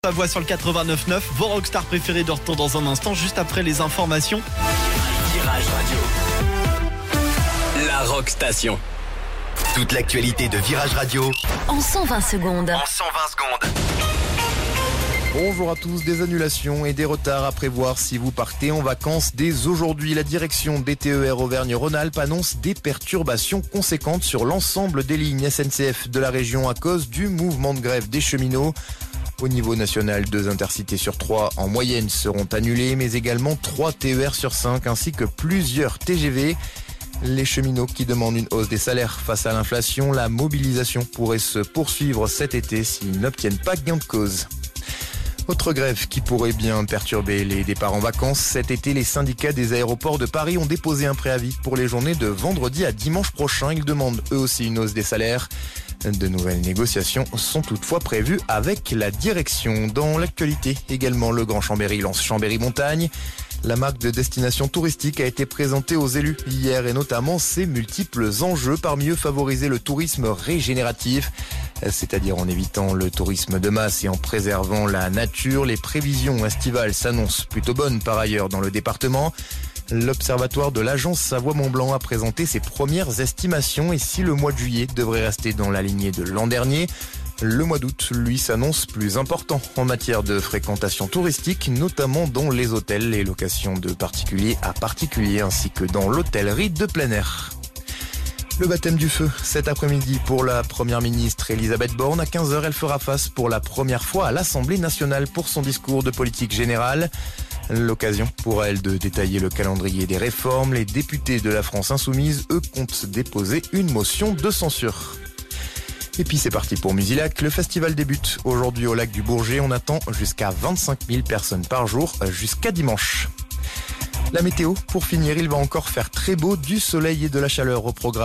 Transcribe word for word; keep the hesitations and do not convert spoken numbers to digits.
La voix sur le quatre-vingt-neuf neuf, vos rockstars préférés de retour dans un instant, juste après les informations. Virage Radio, la Rock Station. Toute l'actualité de Virage Radio en cent vingt secondes. En cent vingt secondes. Bonjour à tous, des annulations et des retards à prévoir si vous partez en vacances dès aujourd'hui. La direction des T E R Auvergne-Rhône-Alpes annonce des perturbations conséquentes sur l'ensemble des lignes S N C F de la région à cause du mouvement de grève des cheminots. Au niveau national, deux intercités sur trois en moyenne seront annulés, mais également trois T E R sur cinq ainsi que plusieurs T G V. Les cheminots qui demandent une hausse des salaires face à l'inflation, la mobilisation pourrait se poursuivre cet été s'ils n'obtiennent pas gain de cause. Autre grève qui pourrait bien perturber les départs en vacances. Cet été, les syndicats des aéroports de Paris ont déposé un préavis pour les journées de vendredi à dimanche prochain. Ils demandent eux aussi une hausse des salaires. De nouvelles négociations sont toutefois prévues avec la direction. Dans l'actualité, également, le Grand Chambéry lance Chambéry Montagne. La marque de destination touristique a été présentée aux élus hier et notamment ses multiples enjeux. Parmi eux, favoriser le tourisme régénératif, c'est-à-dire en évitant le tourisme de masse et en préservant la nature. Les prévisions estivales s'annoncent plutôt bonnes par ailleurs dans le département. L'Observatoire de l'Agence Savoie-Mont-Blanc a présenté ses premières estimations et si le mois de juillet devrait rester dans la lignée de l'an dernier, le mois d'août, lui, s'annonce plus important en matière de fréquentation touristique, notamment dans les hôtels et locations de particuliers à particuliers, ainsi que dans l'hôtellerie de plein air. Le baptême du feu cet après-midi pour la première ministre Elisabeth Borne. À quinze heures, elle fera face pour la première fois à l'Assemblée nationale pour son discours de politique générale. L'occasion pour elle de détailler le calendrier des réformes. Les députés de la France Insoumise, eux, comptent déposer une motion de censure. Et puis c'est parti pour Musilac. Le festival débute aujourd'hui au lac du Bourget. On attend jusqu'à vingt-cinq mille personnes par jour jusqu'à dimanche. La météo, pour finir, il va encore faire très beau, du soleil et de la chaleur au programme.